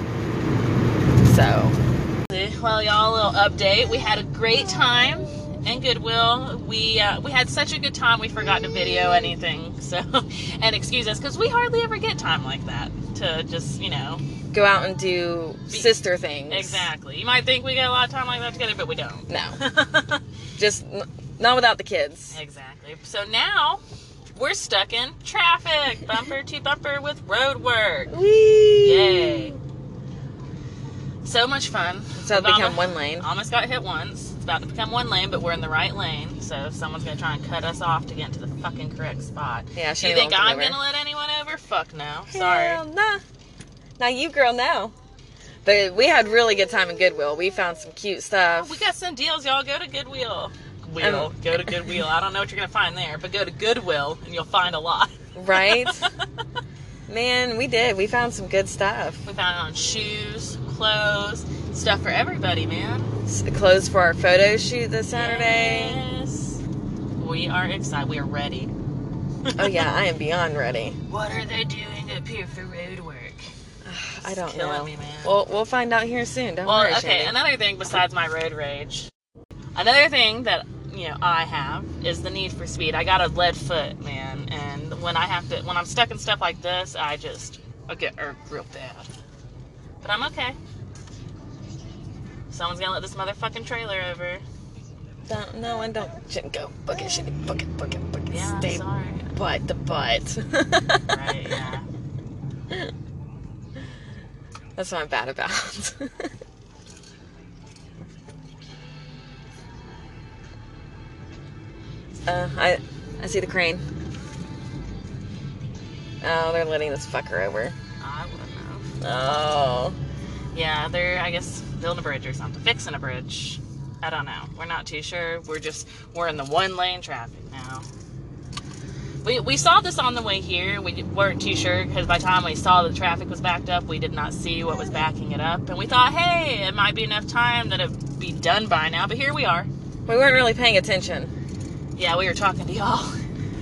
S2: So.
S3: Well, y'all, a little update. We had a great time in Goodwill. We had such a good time we forgot to video anything. So, and excuse us, because we hardly ever get time like that to just,
S2: Go out and do sister things.
S3: Exactly. You might think we get a lot of time like that together, but we don't.
S2: No. Just not without the kids.
S3: Exactly. So now we're stuck in traffic, bumper to bumper with road work.
S2: Whee!
S3: Yay. So much fun.
S2: So it'll become one lane.
S3: Almost got hit once. It's about to become one lane, but we're in the right lane. So someone's going to try and cut us off to get into the fucking correct spot.
S2: Yeah,
S3: Do you think I'm going to let anyone over? Fuck no. Sorry.
S2: Hell nah. Not you, girl, no. But we had really good time in Goodwill. We found some cute stuff.
S3: We got some deals, y'all. Go to Goodwill. Go to Goodwill. I don't know what you're going to find there, but go to Goodwill and you'll find a lot.
S2: Right? Man, we did. We found some good stuff.
S3: We found it on shoes, clothes, stuff for everybody, man.
S2: Clothes for our photo shoot this Saturday.
S3: Yes. We are excited. We are ready.
S2: Oh, yeah. I am beyond ready.
S3: What are they doing up here for road work?
S2: I don't
S3: killing
S2: know.
S3: me, man.
S2: Well, we'll find out here soon. Don't worry,
S3: Okay,
S2: Shandy.
S3: another thing besides my road rage. Another thing that, I have is the need for speed. I got a lead foot, man. And when I'm stuck in stuff like this, I get irked real bad. But I'm okay. Someone's gonna let this motherfucking trailer over.
S2: Shouldn't go. Book it.
S3: Yeah,
S2: Stay
S3: sorry.
S2: butt to butt.
S3: Right, yeah.
S2: That's what I'm bad about. I see the crane. Oh, they're letting this fucker over.
S3: I wouldn't know.
S2: Oh.
S3: Yeah, they're, I guess, building a bridge or something. Fixing a bridge. I don't know. We're not too sure. We're in the one lane traffic now. We saw this on the way here. We weren't too sure because by the time we saw the traffic was backed up, we did not see what was backing it up. And we thought, hey, it might be enough time that it'd be done by now. But here we are.
S2: We weren't really paying attention.
S3: Yeah, we were talking to y'all.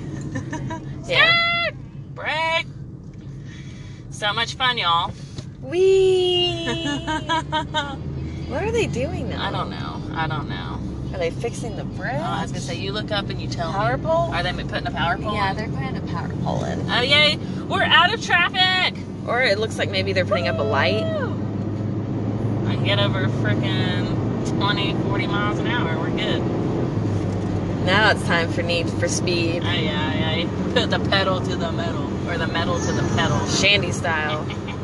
S2: Yeah.
S3: Break. So much fun, y'all.
S2: Whee! What are they doing now?
S3: I don't know.
S2: Are they fixing the bridge?
S3: I was going to say, you look up and you tell
S2: Power
S3: me.
S2: pole?
S3: Are they putting a power pole
S2: Yeah,
S3: in?
S2: they're putting a power pole in.
S3: Oh, yay. We're out of traffic.
S2: Or it looks like maybe they're putting up a light.
S3: Woo! I can get over frickin' 20, 40 miles an hour. We're good.
S2: Now it's time for Need for Speed.
S3: Yeah. Put the pedal to the metal. Or the metal to the pedal.
S2: Shandy style.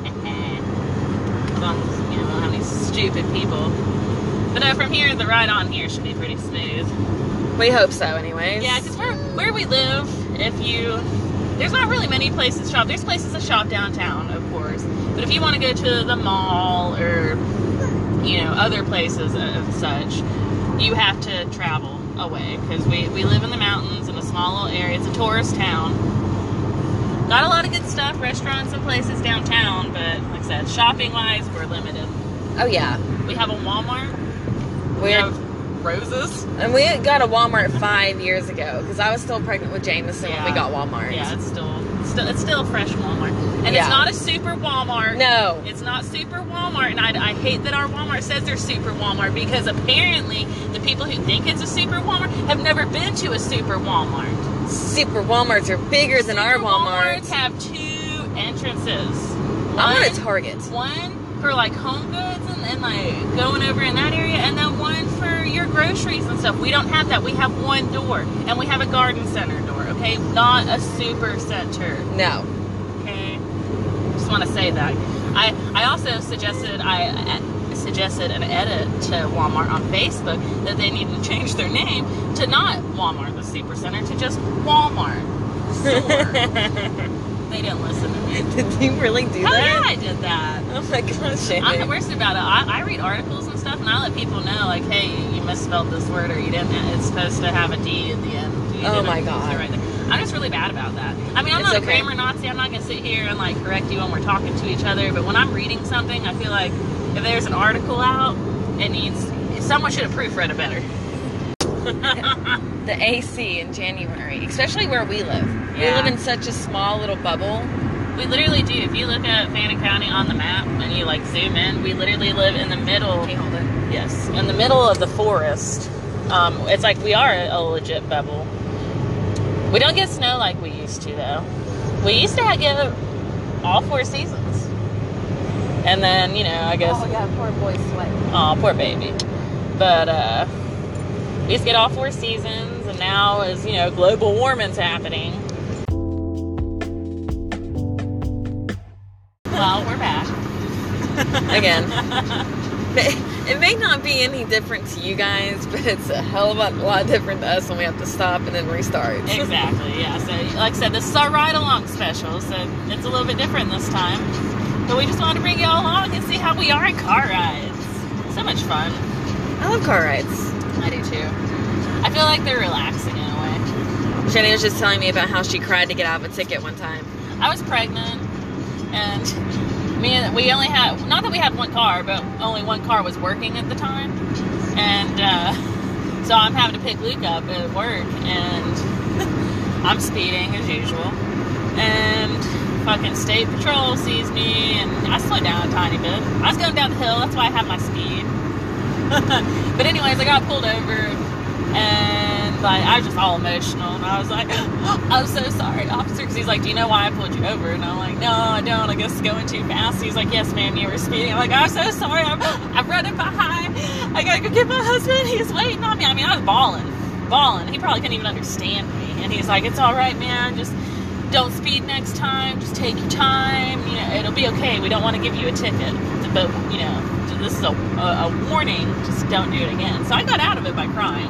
S3: How many stupid people. But no, from here, the ride on here should be pretty smooth.
S2: We hope so, anyways.
S3: Yeah, because where we live, there's not really many places to shop. There's places to shop downtown, of course. But if you want to go to the mall or, other places of such, you have to travel away. Because we live in the mountains in a small little area. It's a tourist town. Got a lot of good stuff, restaurants and places downtown. But like I said, shopping-wise, we're limited.
S2: Oh, yeah.
S3: We have a Walmart.
S2: We
S3: have Rose's.
S2: And we got a Walmart 5 years ago because I was still pregnant with Jameson when we got Walmart.
S3: Yeah, it's still a fresh Walmart, and
S2: Yeah.
S3: it's not a super Walmart.
S2: No.
S3: It's not super Walmart, and I hate that our Walmart says they're super Walmart because apparently the people who think it's a super Walmart have never been to a super Walmart.
S2: Super Walmarts are bigger than our
S3: Super
S2: Walmarts.
S3: Walmarts have 2 entrances.
S2: I want a Target.
S3: One for like home goods and like going over in that area, and then one for your groceries and stuff. We don't have that. We have one door, and we have a garden center door. Okay, not a super center.
S2: No.
S3: Okay, just want to say that. I also suggested an edit to Walmart on Facebook that they needed to change their name to not Walmart the Supercenter to just Walmart store. They didn't listen to me.
S2: Did you really do
S3: Oh
S2: that?
S3: yeah, I did that.
S2: Oh my gosh, Amy.
S3: I'm the worst about it. I read articles and stuff, and I let people know, like, hey, you misspelled this word, or you didn't. It's supposed to have a D at the end.
S2: Oh my God.
S3: Right there. I'm just really bad about that. I mean, I'm
S2: It's
S3: not a
S2: okay.
S3: grammar Nazi. I'm not going to sit here and, like, correct you when we're talking to each other. But when I'm reading something, I feel like if there's an article out, someone should have proofread it better.
S2: The AC in January, especially where we live. We
S3: Yeah.
S2: live in such a small little bubble.
S3: We literally do. If you look at Fannin County on the map and you, like, zoom in, we literally live in the middle.
S2: Can you hold it?
S3: Yes, in the middle of the forest. It's like we are a legit bubble. We don't get snow like we used to, though. We used to get all 4 seasons. And then, I guess...
S2: Oh, yeah, poor boy sweating.
S3: Oh, poor baby. But, we used to get all 4 seasons, and now as, global warming's happening. Well, we're back.
S2: Again. It may not be any different to you guys, but it's a hell of a lot different to us when we have to stop and then restart.
S3: Exactly, yeah. So, like I said, this is our ride-along special, so it's a little bit different this time. But we just wanted to bring y'all along and see how we are in car rides. So much fun.
S2: I love car rides.
S3: I do too. I feel like they're relaxing in a way.
S2: Shani was just telling me about how she cried to get out of a ticket one time.
S3: I was pregnant, and we only had, not that we had one car, but only one car was working at the time. And so I'm having to pick Luke up at work, and I'm speeding as usual. And fucking state patrol sees me, and I slowed down a tiny bit. I was going down the hill, that's why I have my speed. But anyways, I got pulled over, and I was just all emotional, and I was like, I'm so sorry, officer, because he's like, do you know why I pulled you over? And I'm like, no, I don't, I guess it's going too fast. He's like, yes, ma'am, you were speeding. I'm like, I'm so sorry, I'm running behind, I gotta go get my husband, he's waiting on me. I mean, I was bawling, he probably couldn't even understand me, and he's like, it's alright, man, just don't speed next time, just take your time, it'll be okay, we don't want to give you a ticket, but, this is a warning, just don't do it again. So I got out of it by crying.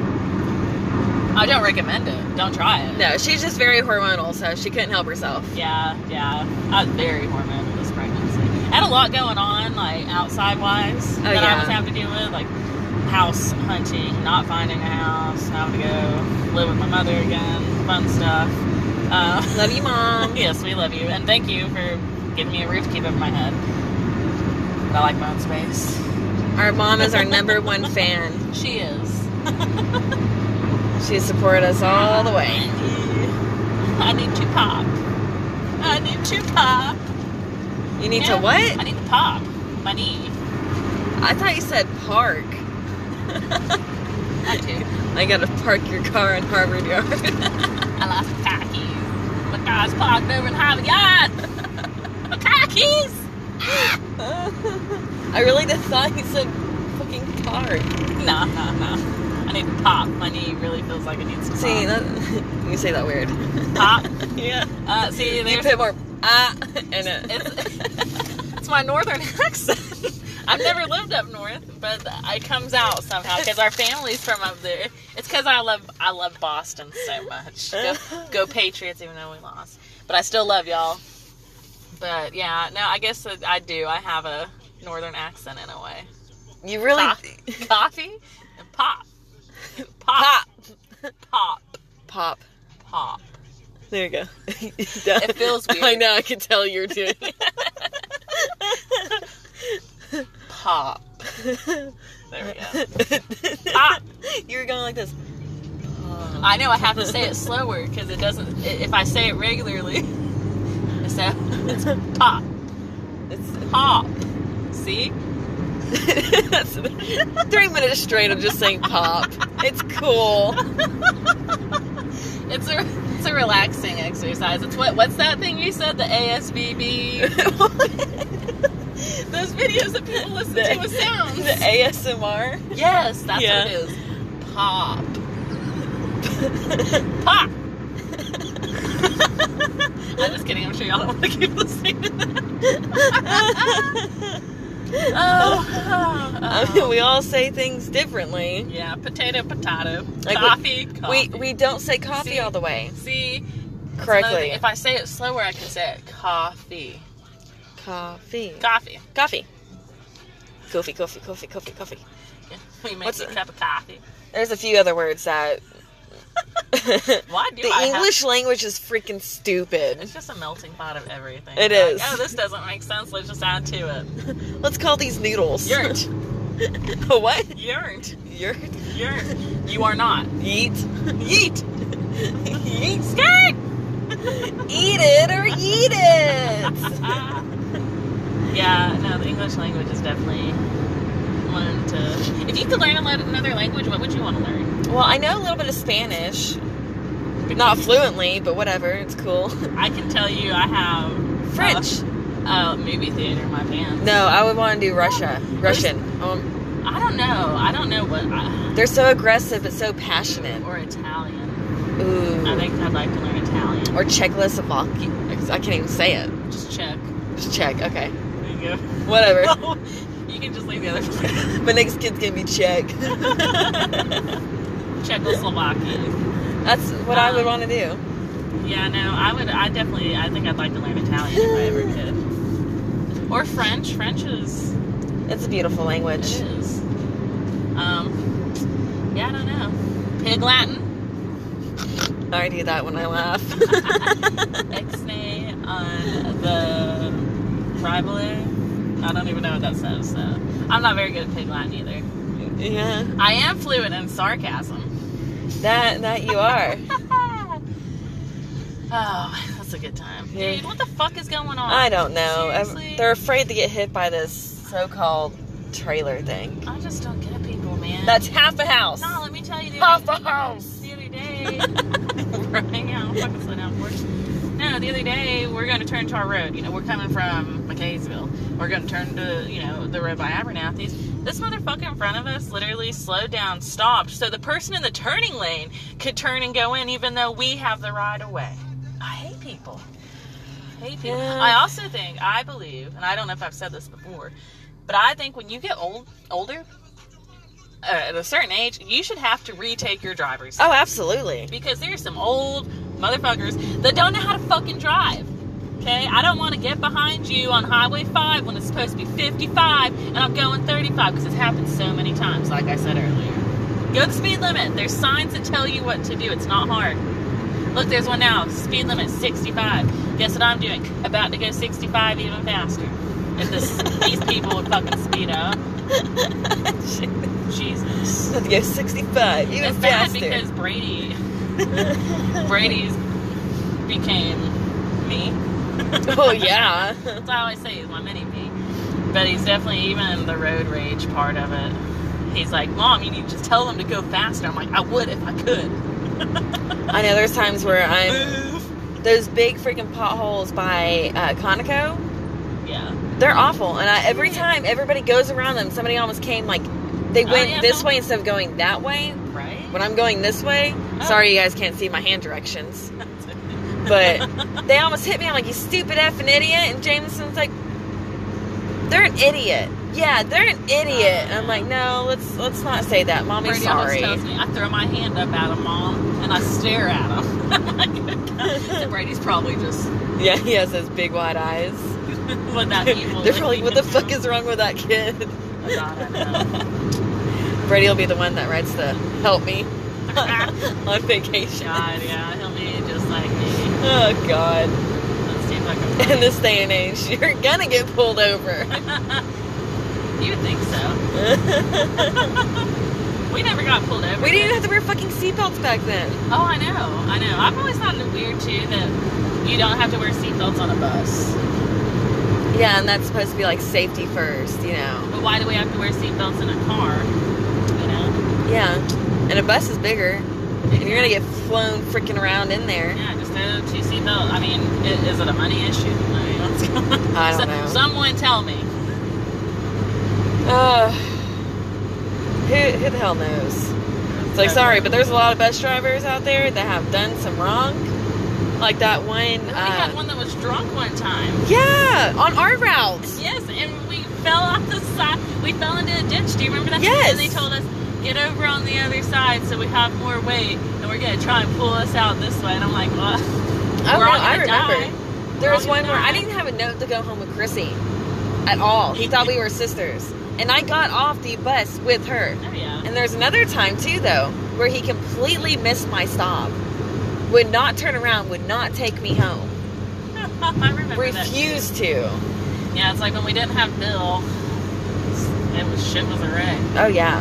S3: I don't recommend it. Don't try it.
S2: No, she's just very hormonal, so she couldn't help herself.
S3: Yeah. I was very hormonal this pregnancy. I had a lot going on, like, outside-wise, that I was having to deal with, like, house hunting, not finding a house, having to go live with my mother again, fun stuff.
S2: Love you, Mom.
S3: Yes, we love you. And thank you for giving me a roof to keep over my head. But I like my own space.
S2: Our mom is our number 1 fan.
S3: She is.
S2: She supported us all the way.
S3: I need to pop.
S2: You need to what?
S3: I need to pop my knee.
S2: I thought you said park.
S3: I do.
S2: I gotta park your car in Harvard Yard.
S3: I lost my car keys. My car's parked over in Harvard Yard. My car keys!
S2: I really just thought you said fucking park.
S3: No. I need to pop. My knee really feels like it needs to pop.
S2: See, you say that weird.
S3: Pop?
S2: Yeah.
S3: See,
S2: You
S3: there's...
S2: put more in it.
S3: It's my northern accent. I've never lived up north, but it comes out somehow because our family's from up there. It's because I love Boston so much. Go Patriots, even though we lost. But I still love y'all. But yeah, no, I guess I do. I have a northern accent in a way.
S2: You really...
S3: Coffee and pop.
S2: Pop. There you go.
S3: It feels weird.
S2: I know, I can tell you're doing it.
S3: Pop. There we go. Pop.
S2: You were going like this.
S3: I know I have to say it slower because it doesn't. If I say it regularly, it's pop. It's pop. See?
S2: That's 3 minutes straight of just saying pop. It's cool.
S3: It's a relaxing exercise. It's what's that thing you said? The ASVB. Those videos that people listen to with sounds.
S2: The ASMR.
S3: Yes, that's what it is. Pop. Pop. I'm just kidding. I'm sure y'all don't want to keep listening to that.
S2: I mean, we all say things differently.
S3: Yeah, potato.
S2: Like,
S3: Coffee.
S2: We don't say coffee
S3: See?
S2: all the way
S3: See? That's another
S2: correctly.
S3: thing. If I say it slower, I can say it. Coffee.
S2: Coffee.
S3: Coffee.
S2: Coffee. Coffee.
S3: Yeah, we make
S2: What's
S3: a
S2: it?
S3: cup of coffee.
S2: There's a few other words that
S3: Why do
S2: the
S3: I
S2: English language is freaking stupid.
S3: It's just a melting pot of everything.
S2: It
S3: Like,
S2: is.
S3: oh, this doesn't make sense. Let's just add to it.
S2: Let's call these noodles.
S3: Yurt.
S2: What?
S3: Yurt.
S2: Yurt.
S3: Yurt. You are not.
S2: Yeet.
S3: Yeet.
S2: Yeet.
S3: Skirt.
S2: Eat it or eat it.
S3: Yeah, no, the English language is definitely one to... If you could learn another language, what would you want to learn?
S2: Well, I know a little bit of Spanish. Not fluently, but whatever. It's cool.
S3: I can tell you I have...
S2: French.
S3: Movie theater in my pants.
S2: No, I would want to do Russian.
S3: I don't know what...
S2: They're so aggressive but so passionate.
S3: Or Italian.
S2: Ooh.
S3: I think I'd like to learn Italian.
S2: Or Czechoslovakia. I can't even say it.
S3: Just check.
S2: Just Czech. Okay.
S3: There you go.
S2: Whatever.
S3: You can just leave the other
S2: My next kid's gonna be Czech.
S3: Czechoslovakia.
S2: That's what I would want to do.
S3: Yeah, no, I think I'd like to learn Italian if I ever could. Or French. French is...
S2: It's a beautiful language.
S3: It is. Yeah, I don't know. Pig Latin.
S2: I do that when I laugh.
S3: Exne on the rivale. I don't even know what that says, so. I'm not very good at Pig Latin either.
S2: Yeah.
S3: I am fluent in sarcasm.
S2: That you are.
S3: Oh, that's a good time.
S2: Yeah.
S3: Dude, what the fuck is going on?
S2: I don't know.
S3: Seriously?
S2: They're afraid to get hit by this so-called trailer thing.
S3: I just don't get people, man.
S2: That's half a house.
S3: No, let me tell you.
S2: Half a house.
S3: The other day. We're hanging out. I'm fucking slow down, of course. No, the other day, we're going to turn to our road. You know, we're coming from McKaysville. We're going to turn to, the road by Abernathy's. This motherfucker in front of us literally slowed down, stopped, so the person in the turning lane could turn and go in even though we have the right of way. I hate people.
S2: Yeah.
S3: I believe, and I don't know if I've said this before, but I think when you get older, at a certain age, you should have to retake your driver's
S2: Oh, absolutely.
S3: because there's some old motherfuckers that don't know how to fucking drive. Okay? I don't want to get behind you on Highway 5 when it's supposed to be 55 and I'm going 35 because it's happened so many times, like I said earlier. Go the speed limit. There's signs that tell you what to do. It's not hard. Look, there's one now. Speed limit 65. Guess what I'm doing? About to go 65 even faster. If these people would fucking speed up. Jesus.
S2: Let's go 65, even
S3: It's bad
S2: faster.
S3: because Brady's became me.
S2: Oh, yeah.
S3: That's all I say. He's my mini me. But he's definitely even in the road rage part of it. He's like, Mom, you need to just tell them to go faster. I'm like, I would if I could.
S2: I know there's times where those big freaking potholes by Conoco,
S3: Yeah.
S2: they're awful. And every time everybody goes around them, somebody almost came, like, they went
S3: yeah,
S2: this way instead of going that way.
S3: Right?
S2: When I'm going this way,
S3: Oh.
S2: sorry you guys can't see my hand directions, but they almost hit me. I'm like, you stupid effing idiot. And Jameson's like, they're an idiot. Yeah, they're an idiot. And I'm like, no, let's not say that. Mommy's
S3: Brady
S2: sorry.
S3: almost tells me, I throw my hand up at him, Mom, and I stare at him. I'm like, so Brady's probably just
S2: Yeah, he has those big wide eyes.
S3: with that evil.
S2: They're probably, what the fuck is wrong with that kid?
S3: Oh, God, I know.
S2: Brady will be the one that writes the help me on vacation.
S3: God, yeah, he'll be just like me.
S2: Oh, God.
S3: Let's see if I can find
S2: In this day and age, you're gonna get pulled over.
S3: You would think so. We never got pulled over.
S2: We didn't even have to wear fucking seatbelts back then.
S3: Oh, I know. I've always thought it weird, too, that you don't have to wear seatbelts on a bus.
S2: Yeah, and that's supposed to be like safety first, you know.
S3: But why do we have to wear seatbelts in a car? You know?
S2: Yeah. And a bus is bigger. And you're gonna get flown freaking around in there.
S3: Yeah, just throw 2 seatbelts. I mean, is it a money issue? I mean, what's going on?
S2: I don't know.
S3: Someone tell me.
S2: Who the hell knows? It's like, sorry, but there's a lot of bus drivers out there that have done some wrong. Like that one.
S3: We had one that was drunk one time.
S2: Yeah, on our routes.
S3: Yes, and we fell off the side. We fell into a ditch. Do you remember that?
S2: Yes.
S3: And they told us, get over on the other side so we have more weight, and we're going to try and pull us out this way. And I'm like, what?
S2: Oh,
S3: We're
S2: no,
S3: all
S2: I
S3: gonna
S2: remember.
S3: die.
S2: There
S3: We're
S2: was
S3: all
S2: one
S3: gonna
S2: where I
S3: die.
S2: didn't have a note to go home with Chrissy at all. He thought we were sisters. And I got off the bus with her.
S3: Oh, yeah.
S2: And there's another time, too, though, where he completely missed my stop. Would not turn around, would not take me home.
S3: I remember
S2: Refused to.
S3: that. Yeah, it's like when we didn't have Bill, shit was a wreck.
S2: Oh, yeah.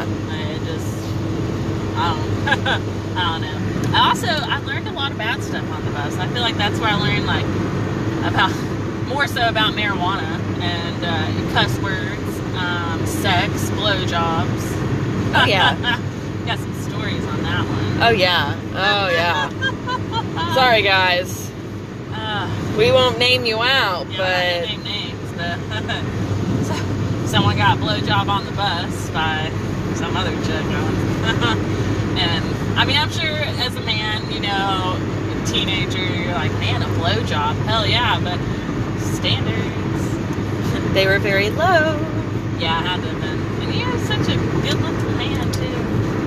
S3: I don't know. I learned a lot of bad stuff on the bus. I feel like that's where I learned, like, more so about marijuana and cuss words, sex, blowjobs.
S2: Oh, yeah.
S3: Got some stories on that one.
S2: Oh, yeah. Oh, yeah. Sorry, guys. We won't name you out,
S3: Yeah, I
S2: but...
S3: didn't name names, but someone got a blowjob on the bus by some other chick. And, I mean, I'm sure as a man, you know, a teenager, you're like, man, a blowjob, hell yeah, but standards.
S2: They were very low.
S3: Yeah, I had to have been. And you're such a good-looking man, too.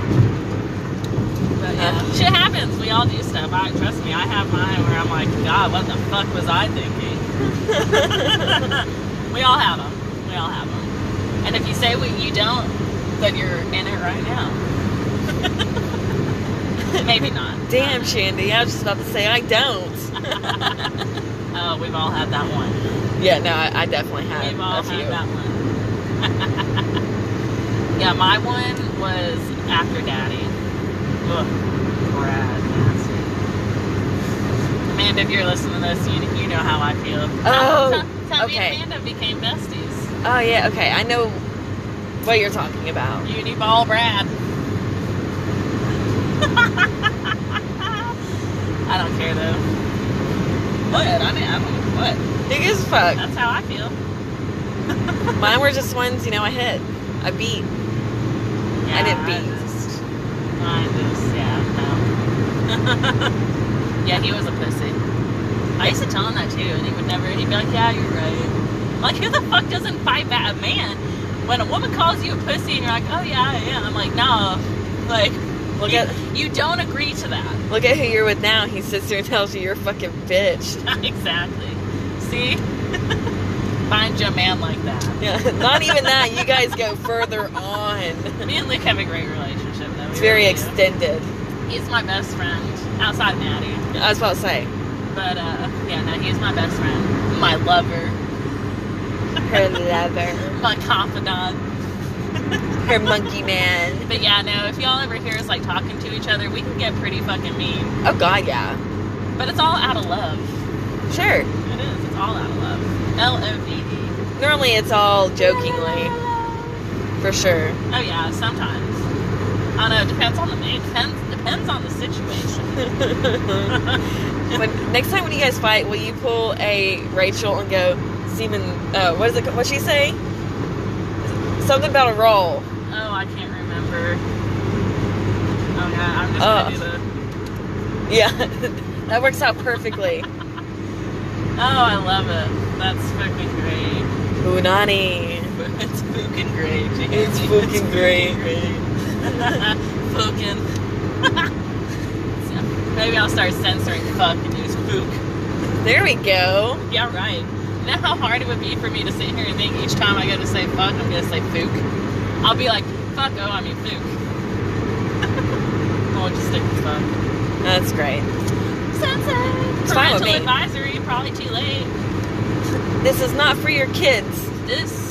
S3: But, yeah, shit happens. We all do stuff. Trust me, I have mine where I'm like, God, what the fuck was I thinking? We all have them. We all have them. And if you say you don't, then you're in it right now. Maybe not.
S2: Damn, Shandy. I was just about to say I don't.
S3: Oh, we've all had that one.
S2: Yeah, no, I definitely have
S3: We've all
S2: a few.
S3: had that one. Yeah, my one was after Daddy. Ugh, Brad, nasty. Amanda, if you're listening to this, you know how I feel.
S2: Oh,
S3: Tell me
S2: okay.
S3: and Amanda became besties.
S2: Oh, yeah, okay. I know what you're talking about.
S3: Uniball Brad. I don't care though. What? I don't know what.
S2: Who gives a fuck?
S3: That's how I feel.
S2: Mine were just ones, you know, I hit. I beat. I didn't beat.
S3: No. Yeah, he was a pussy. I used to tell him that too, and he'd be like, yeah, you're right. Like, who the fuck doesn't fight back? A man, when a woman calls you a pussy and you're like, oh yeah, I am. I'm like, no. Like, you don't agree to that.
S2: Look at who you're with now. He sits there and tells you you're a fucking bitch.
S3: Exactly. See? Find you a man like that.
S2: Yeah, not even that. You guys go further on.
S3: Me and Luke have a great relationship, though.
S2: It's very extended.
S3: He's my best friend, outside Maddie.
S2: I was about to say.
S3: But, yeah, no, he's my best friend. My lover.
S2: Her lover.
S3: My confidant.
S2: Her monkey man.
S3: But yeah, no, if y'all ever hear us, like, talking to each other, we can get pretty fucking mean.
S2: Oh, God, yeah.
S3: But it's all out of love.
S2: Sure.
S3: It is. It's all out of love. L-O-V-E.
S2: Normally it's all jokingly. For sure.
S3: Oh, yeah, sometimes. I don't know, it depends on the situation.
S2: Next time when you guys fight, will you pull a Rachel and go, Steven, what'd she say? Something about a roll.
S3: Oh, I can't remember. Oh, yeah, I'm just gonna do the...
S2: Yeah, that works out perfectly.
S3: Oh, I love it. That's fucking great.
S2: Punani.
S3: It's fucking great.
S2: It's fucking great.
S3: Fucking. So, maybe I'll start censoring fuck and use fook.
S2: There we go.
S3: Yeah, right. You know how hard it would be for me to sit here and think each time I go to say fuck, I'm going to say fook? I'll be like, fuck, oh, I mean fook. I'll just stick with fuck.
S2: That's great.
S3: Censored.
S2: It's fine with
S3: Parental
S2: me.
S3: advisory, probably too late.
S2: This is not for your kids.
S3: This.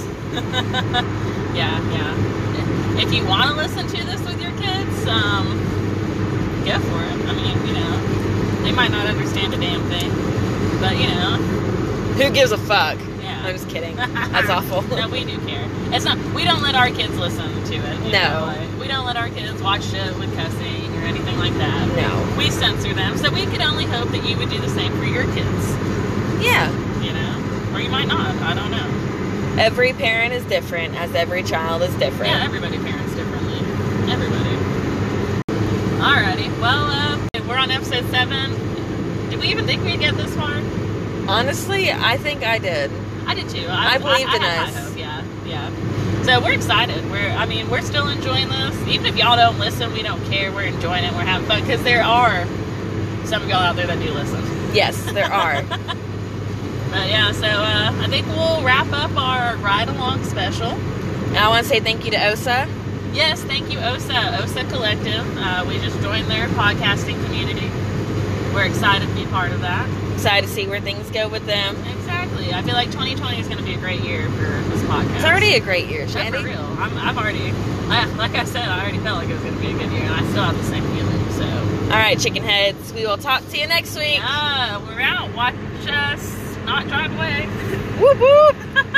S3: Yeah. If you want to listen to this with your kids, go for it. I mean, you know, they might not understand a damn thing, but you know.
S2: Who gives a fuck?
S3: Yeah.
S2: I'm just kidding. That's awful.
S3: No, we do care. It's not. We don't let our kids listen to it. You know, like, we don't let our kids watch shit with cussing or anything like that.
S2: No.
S3: We censor them, so we can only hope that you would do the same for your kids.
S2: Yeah.
S3: You know, or you might not. I don't know.
S2: Every parent is different, as every child is different.
S3: Yeah, everybody parents differently. Everybody. Alrighty. Well, we're on episode 7. Did we even think we'd get this far?
S2: Honestly, I think I did.
S3: I did too.
S2: I believed in
S3: had
S2: us.
S3: high hope, yeah. So we're excited. We're still enjoying this. Even if y'all don't listen, we don't care. We're enjoying it. We're having fun because there are some of y'all out there that do listen.
S2: Yes, there are.
S3: But yeah, so I think we'll wrap up our ride along special.
S2: And I want to say thank you to OSA.
S3: Yes, thank you, OSA Collective. We just joined their podcasting community. We're excited to be part of that.
S2: Excited to see where things go with them.
S3: Exactly. I feel like 2020 is going to be a great year for this podcast.
S2: It's already a great year,
S3: Yeah,
S2: Shandy.
S3: for real. I've already, like I said, I already felt like it was going to be a good year, and I still have the same feeling. So,
S2: All right, chicken heads. We will talk to you next week.
S3: we're out. Watch us not drive away.
S2: Whoop whoop.